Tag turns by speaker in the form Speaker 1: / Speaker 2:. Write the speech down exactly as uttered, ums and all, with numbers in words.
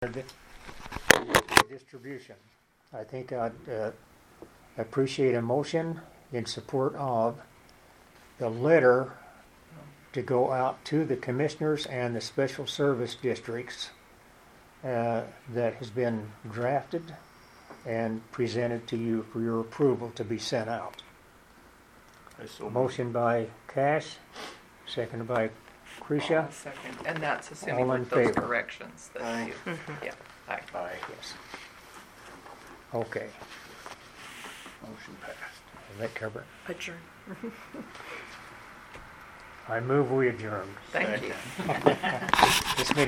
Speaker 1: the distribution. I think I'd uh, appreciate a motion in support of the letter to go out to the commissioners and the special service districts uh, that has been drafted and presented to you for your approval to be sent out.
Speaker 2: I so moved.
Speaker 1: Motion by Cash, seconded by Creasha.
Speaker 3: I'll second. And that's assuming
Speaker 1: All in
Speaker 3: with those
Speaker 1: favor?
Speaker 3: corrections that
Speaker 2: Aye.
Speaker 3: you, yeah, aye.
Speaker 2: Aye.
Speaker 1: Yes. Okay,
Speaker 2: Motion passed.
Speaker 1: does that cover it?
Speaker 4: Adjourn.
Speaker 1: I move we adjourn.
Speaker 3: Thank you.
Speaker 2: Second.
Speaker 1: This meeting